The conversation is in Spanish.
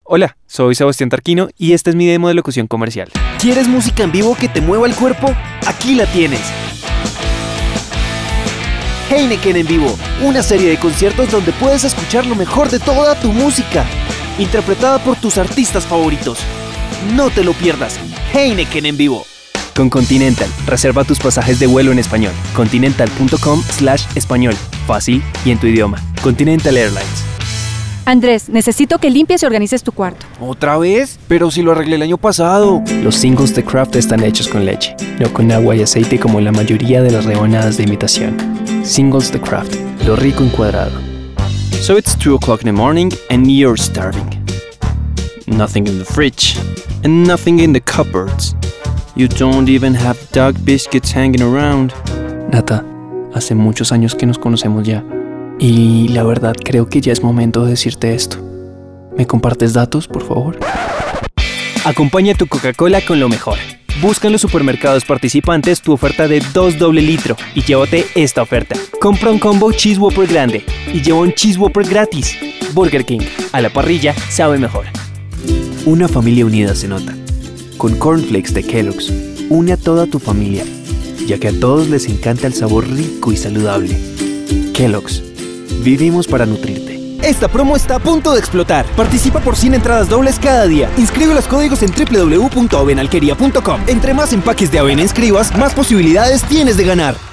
Hola, soy Sebastián Tarquino y esta es mi demo de locución comercial. ¿Quieres música en vivo que te mueva el cuerpo? Aquí la tienes. Heineken en vivo, una serie de conciertos donde puedes escuchar lo mejor de toda tu música, interpretada por tus artistas favoritos. No te lo pierdas, Heineken en vivo. Con Continental, reserva tus pasajes de vuelo en español. Continental.com/español. Fácil y en tu idioma. Continental Airlines. Andrés, necesito que limpies y organices tu cuarto. ¿Otra vez? Pero si lo arreglé el año pasado. Los singles de Kraft están hechos con leche, no con agua y aceite como la mayoría de las rebanadas de imitación. Singles de Kraft, lo rico en cuadrado. So it's 2 o'clock in the morning and you're starving. Nothing in the fridge and nothing in the cupboards. You don't even have dog biscuits hanging around. Nata, hace muchos años que nos conocemos ya. Y la verdad creo que ya es momento de decirte esto. ¿Me compartes datos, por favor? Acompaña tu Coca-Cola con lo mejor. Busca en los supermercados participantes tu oferta de 2 doble litro y llévate esta oferta. Compra un combo Cheese Whopper grande y lleva un Cheese Whopper gratis. Burger King, a la parrilla sabe mejor. Una familia unida se nota. Con Cornflakes de Kellogg's, une a toda tu familia, ya que a todos les encanta el sabor rico y saludable. Kellogg's, vivimos para nutrirte. Esta promo está a punto de explotar. Participa por 100 entradas dobles cada día. Inscribe los códigos en www.avenalqueria.com. Entre más empaques de avena inscribas, más posibilidades tienes de ganar.